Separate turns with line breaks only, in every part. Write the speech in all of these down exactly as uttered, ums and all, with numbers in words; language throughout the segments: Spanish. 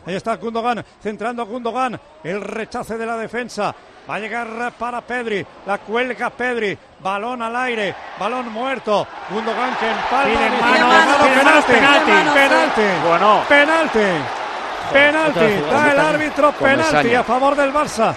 Ahí está Gundogan, centrando a Gundogan. El rechace de la defensa. Va a llegar para Pedri. La cuelga Pedri. Balón al aire. Balón muerto. Gundogan que empalma.
Pide manos,
Penalti.
penalti.
Penalti.
Bueno.
Penalti. Penalti. Da el árbitro penalti a favor del Barça.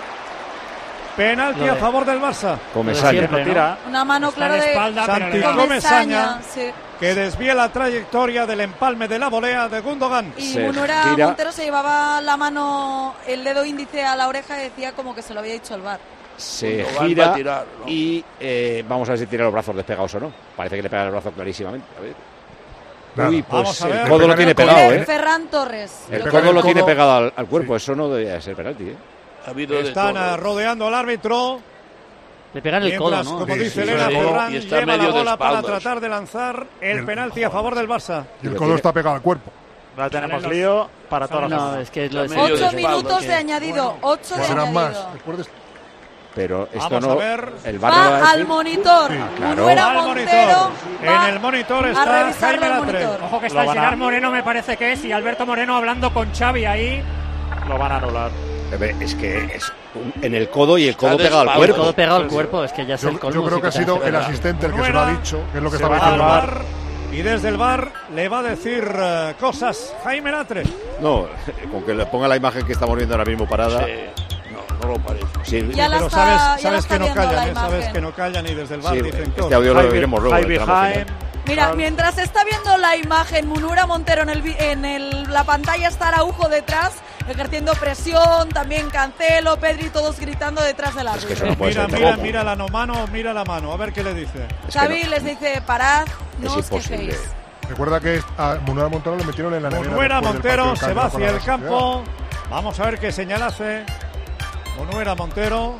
Penalti a favor del Barça.
Comesaña,
¿no? Tira.
Una mano
Está
clara
de
de
espalda, pero
Santi
le da.
Comesaña,
sí.
que desvía la trayectoria del empalme de la volea de Gundogan.
Y
Se
Munera
gira.
Montero se llevaba la mano, el dedo índice a la oreja y decía como que se lo había dicho el V A R.
Se
Gundogan va
gira
a tirar, ¿no?
y eh, vamos a ver si tiene los brazos despegados o no. Parece que le pega el brazo clarísimamente. A ver.
Nada.
Uy, pues
Vamos a ver.
el codo lo tiene
Pega
pegado,
Pide
¿eh?
Ferran Torres.
El
Lo
codo
que-
lo tiene
codo.
pegado al, al cuerpo. Eso no debería ser penalti, ¿eh?
Ha habido de
Están
todo.
eh, rodeando al árbitro.
Le pegan el codo,
Mientras,
¿no?
como
Sí,
dice
sí,
Elena
sí.
Ferran,
Y está
lleva la
medio de
bola para
espaldas.
tratar de lanzar el
El-
penalti a favor del Barça.
Y el codo está pegado al cuerpo.
Ya tenemos lío para todas las
No,
jornadas.
es que es lo
Está medio
Ocho
de espaldas.
minutos de añadido. Ocho de
Serán más.
añadido.
Recuerdes-
Pero esto
Vamos
no.
a ver.
El V A R no va
Va
a
al
decir-
monitor.
Sí,
claro.
Munuera
Al
Montero.
monitor.
va
En el monitor
a
está
revisarlo
Jaime
al
Latre.
monitor.
Ojo que
Está
está
Gerard
Gerard
Moreno, me parece que es, y Alberto Moreno hablando con Xavi ahí.
Lo van a anular.
Es que es un- en el codo y el codo
de
pegado al
espaldas.
El
cuerpo.
codo pegado al cuerpo, es que ya es
Yo,
el colmo.
yo creo
sí
que ha
te
sido
hace
el
verdad.
asistente el que se lo ha
Munuera
dicho, que es lo que
se
estaba
va
Al
diciendo.
al
el V A R.
V A R, y desde el V A R le va a decir eh, cosas Jaime Latre.
No, con que le ponga la imagen que estamos viendo ahora mismo parada.
Sí. No, no lo parece.
Sí,
Ya la
Pero
está-
sabes,
ya la
sabes
está
que no
viendo la
callan, eh, sabes
imagen.
que no callan y desde el V A R
sí,
dicen
este
cosas.
audio lo
High
oiremos luego.
high
en el tramo
behind.
final.
Mira, mientras está viendo la imagen, Munura Montero en, el, vi- en el, la pantalla está Araujo detrás, ejerciendo presión, también Cancelo, Pedri, todos gritando detrás del
Es
árbitro.
que eso no puede
Mira,
ser
mira,
tampoco.
mira la no mano, mira la mano, a ver qué le dice.
Es que
Xavi
no.
les dice, parad, no
Es
os
imposible.
quejéis.
Recuerda que a Munuera Montero le metieron en la nevera.
Munuera
después del
Montero
partido
se
del
va
Cádiz con
hacia
la
el campo.
Sociedad.
Vamos a ver qué señal hace Munuera Montero.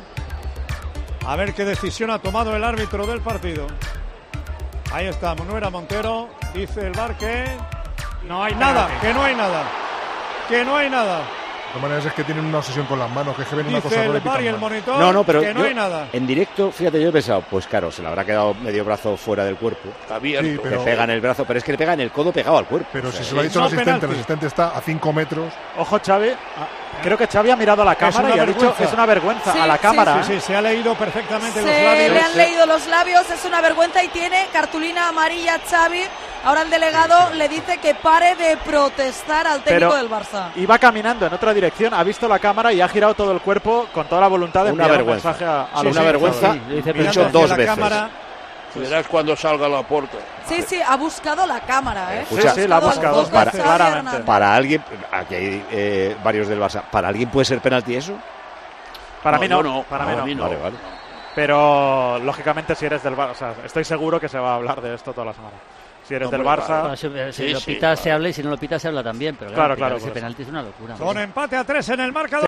A ver qué decisión ha tomado el árbitro del partido. Ahí está, Munuera Montero. Dice el V A R que
No hay
nada,
penalti.
que no hay nada. Que no hay nada.
De todas maneras es que tienen una obsesión con las manos, que es que ven una cosa
Dice
no
el
le
V A R y
pitan
el
más.
monitor
No, no, pero
que no
yo,
hay nada.
en directo, fíjate, yo he pensado, pues claro, se le habrá quedado medio brazo fuera del cuerpo.
Abierto.
Sí, pero-
Le pega en el brazo, pero es que le pega en el codo pegado al cuerpo.
Pero
O sea,
si se lo ha dicho
no
el asistente,
penalti.
el asistente está a cinco metros.
Ojo, Xavi. Ah, Creo que Xavi ha mirado a la cámara
una
y ha dicho
vergüenza.
es una vergüenza
Sí,
a la
sí,
cámara.
Sí, sí, se ha leído perfectamente los
Se
labios.
le han leído los labios, es una vergüenza y tiene cartulina amarilla Xavi. Ahora el delegado le dice que pare de protestar al técnico
Pero
del Barça.
iba caminando en otra dirección, ha visto la cámara y ha girado todo el cuerpo con toda la voluntad de
Una
enviar un
vergüenza.
mensaje a, a
Sí,
los
una vergüenza.
Sí, lo dice
Mirando
dicho
hacia
dos
la
veces.
cámara.
Verás cuando salga a la puerta.
Sí, sí, ha buscado la cámara, ¿eh?
Escucha,
Sí, sí, la ha buscado,
dos veces
para-
Xavi
claramente.
Hernández.
Para alguien, aquí hay eh, varios del Barça, ¿para alguien puede ser penalti eso?
Para
No,
mí no,
yo no,
para
no,
mí
a
no.
mí no.
Vale, vale.
Pero lógicamente si eres del Barça, o sea, estoy seguro que se va a hablar de esto toda la semana. Si eres del
Hombre,
Barça,
Bueno, si si
Sí,
lo
sí,
pita
claro.
se habla y si no lo pita se habla también, pero
Claro,
claro,
claro,
ese
por eso.
penalti es una locura.
Con empate a tres en el marcador.